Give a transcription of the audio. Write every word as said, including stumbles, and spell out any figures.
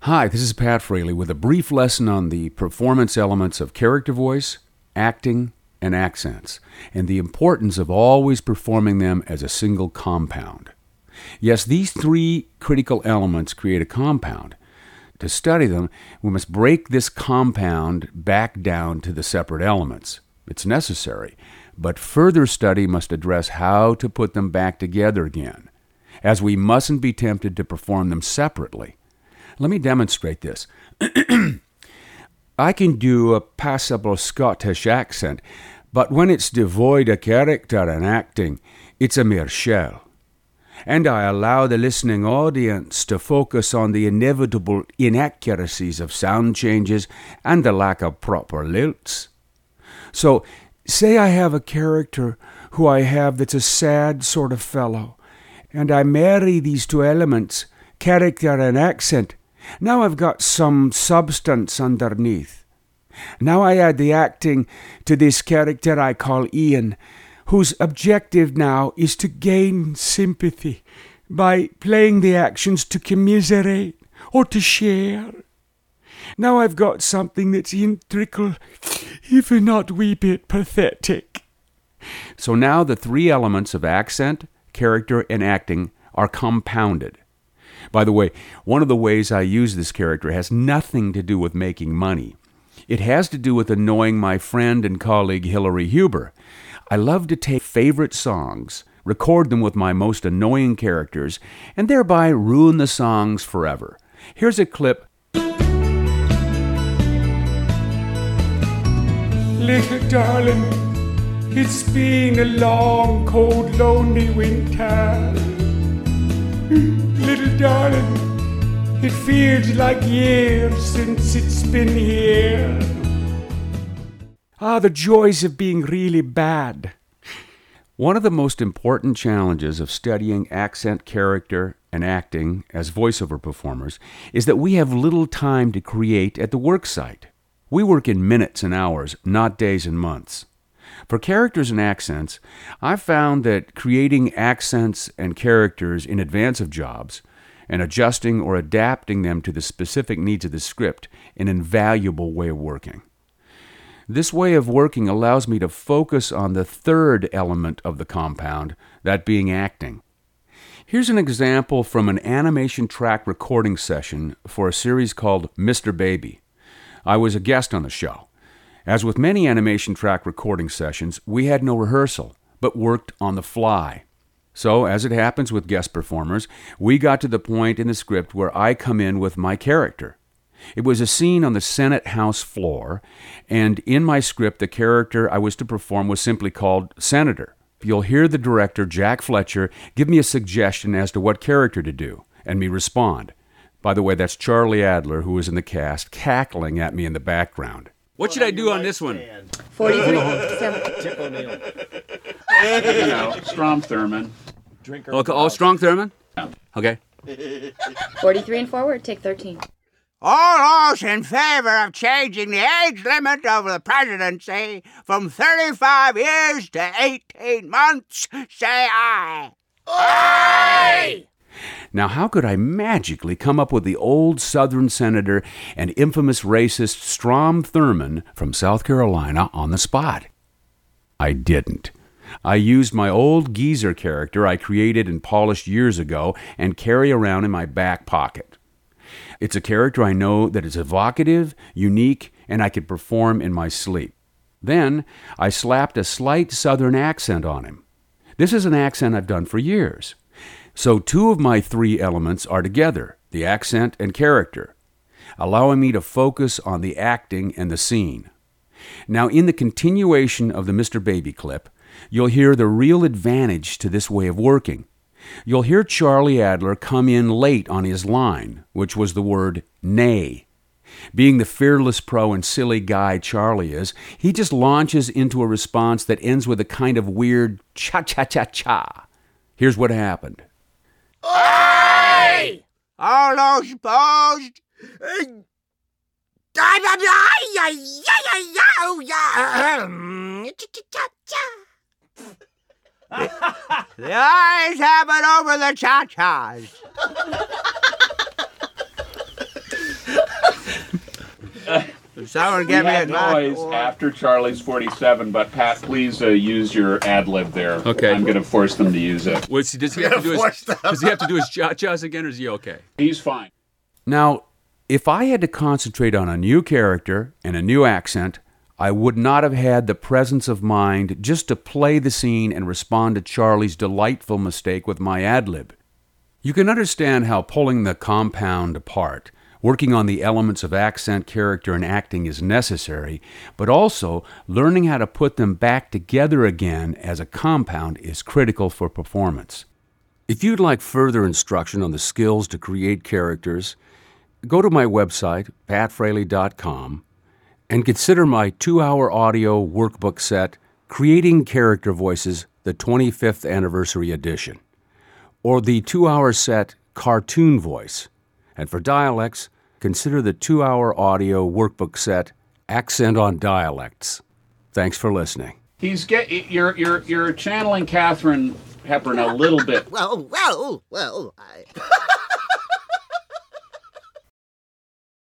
Hi, this is Pat Fraley with a brief lesson on the performance elements of character voice, acting, and accents, and the importance of always performing them as a single compound. Yes, these three critical elements create a compound. To study them, we must break this compound back down to the separate elements. It's necessary, but further study must address how to put them back together again, as we mustn't be tempted to perform them separately. Let me demonstrate this. I can do a passable Scottish accent, but when it's devoid of character and acting, it's a mere shell. And I allow the listening audience to focus on the inevitable inaccuracies of sound changes and the lack of proper lilts. So, say I have a character who I have that's a sad sort of fellow, and I marry these two elements, character and accent. Now I've got some substance underneath. Now I add the acting to this character I call Ian, whose objective now is to gain sympathy by playing the actions to commiserate or to share. Now I've got something that's integral, if not wee bit pathetic. So now the three elements of accent, character, and acting are compounded. By the way, one of the ways I use this character has nothing to do with making money. It has to do with annoying my friend and colleague Hillary Huber. I love to take favorite songs, record them with my most annoying characters, and thereby ruin the songs forever. Here's a clip. Little darling, it's been a long, cold, lonely winter. Little darling, it feels like years since it's been here. Ah, the joys of being really bad. One of the most important challenges of studying accent, character, and acting as voiceover performers is that we have little time to create at the work site. We work in minutes and hours, not days and months. For characters and accents, I've found that creating accents and characters in advance of jobs and adjusting or adapting them to the specific needs of the script an invaluable way of working. This way of working allows me to focus on the third element of the compound, that being acting. Here's an example from an animation track recording session for a series called Mister Baby. I was a guest on the show. As with many animation track recording sessions, we had no rehearsal, but worked on the fly. So, as it happens with guest performers, we got to the point in the script where I come in with my character. It was a scene on the Senate House floor, and in my script, the character I was to perform was simply called Senator. You'll hear the director, Jack Fletcher, give me a suggestion as to what character to do, and me respond. By the way, that's Charlie Adler, who was in the cast, cackling at me in the background. What should I do on this one? forty-three. Tip O'Neill. You know, Strom Thurmond. Okay, oh, Strong Thurmond? Okay. forty-three and forward, take thirteen. All those in favor of changing the age limit of the presidency from thirty-five years to eighteen months, say aye. Aye! Now, how could I magically come up with the old Southern senator and infamous racist Strom Thurmond from South Carolina on the spot? I didn't. I used my old geezer character I created and polished years ago and carry around in my back pocket. It's a character I know that is evocative, unique, and I could perform in my sleep. Then, I slapped a slight Southern accent on him. This is an accent I've done for years. So two of my three elements are together, the accent and character, allowing me to focus on the acting and the scene. Now, in the continuation of the Mister Baby clip, you'll hear the real advantage to this way of working. You'll hear Charlie Adler come in late on his line, which was the word nay. Being the fearless pro and silly guy Charlie is, he just launches into a response that ends with a kind of weird cha-cha-cha-cha. Here's what happened. Aye! All those opposed? The eyes have it over the cha-chas. Someone We get me a had glass noise of after Charlie's forty-seven, but Pat, please uh, use your ad lib there. Okay. I'm going to force them to use it. What's, does he have to do his, does he have to do his cha-chas again, or is he okay? He's fine. Now, if I had to concentrate on a new character and a new accent, I would not have had the presence of mind just to play the scene and respond to Charlie's delightful mistake with my ad-lib. You can understand how pulling the compound apart, working on the elements of accent, character, and acting is necessary, but also learning how to put them back together again as a compound is critical for performance. If you'd like further instruction on the skills to create characters, go to my website, pat fraley dot com, and consider my two-hour audio workbook set, Creating Character Voices, the twenty-fifth Anniversary Edition, or the two-hour set, Cartoon Voice. And for dialects, consider the two-hour audio workbook set, Accent on Dialects. Thanks for listening. He's get you're you're you're channeling Katharine Hepburn a little bit. Well, well, well, I...